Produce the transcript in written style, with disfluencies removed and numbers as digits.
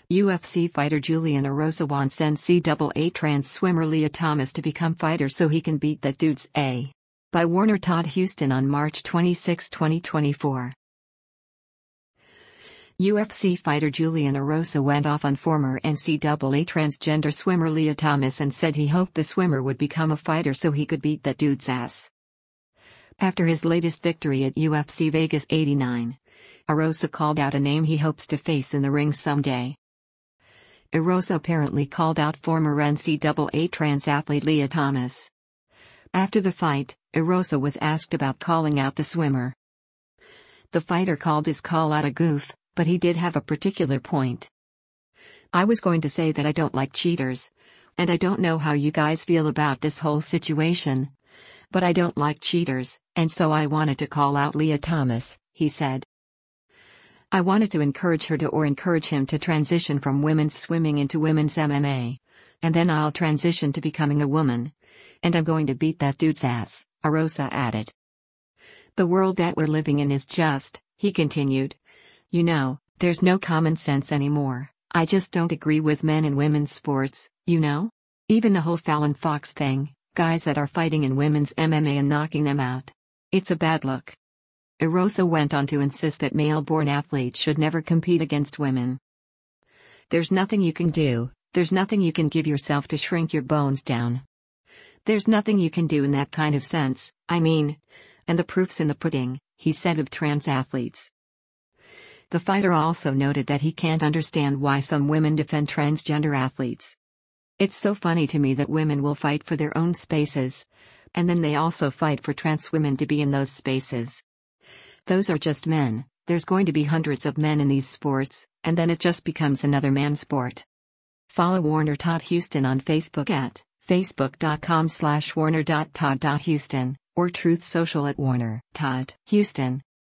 UFC fighter Julian Erosa wants NCAA trans swimmer Lia Thomas to become fighter so he can beat that dude's A. By Warner Todd Houston on March 26, 2024. UFC fighter Julian Erosa went off on former NCAA transgender swimmer Lia Thomas and said he hoped the swimmer would become a fighter so he could beat that dude's ass. After his latest victory at UFC Vegas 89, Erosa called out a name he hopes to face in the ring someday. Erosa apparently called out former NCAA trans athlete Lia Thomas. After the fight, Erosa was asked about calling out the swimmer. The fighter called his call out a goof, but he did have a particular point. "I was going to say that I don't like cheaters. And I don't know how you guys feel about this whole situation. But I don't like cheaters, and so I wanted to call out Lia Thomas," he said. "I wanted to encourage her to or encourage him to transition from women's swimming into women's MMA. And then I'll transition to becoming a woman. And I'm going to beat that dude's ass," Erosa added. "The world that we're living in is just," he continued. "You know, there's no common sense anymore. I just don't agree with men in women's sports, you know? Even the whole Fallon Fox thing, guys that are fighting in women's MMA and knocking them out. It's a bad look." Erosa went on to insist that male-born athletes should never compete against women. "There's nothing you can do, there's nothing you can give yourself to shrink your bones down. There's nothing you can do in that kind of sense, I mean. And the proof's in the pudding," he said of trans athletes. The fighter also noted that he can't understand why some women defend transgender athletes. "It's so funny to me that women will fight for their own spaces. And then they also fight for trans women to be in those spaces. Those are just men, there's going to be hundreds of men in these sports, and then it just becomes another man's sport." Follow Warner Todd Houston on Facebook at facebook.com/warner.todd.houston, or Truth Social at Warner Todd Houston.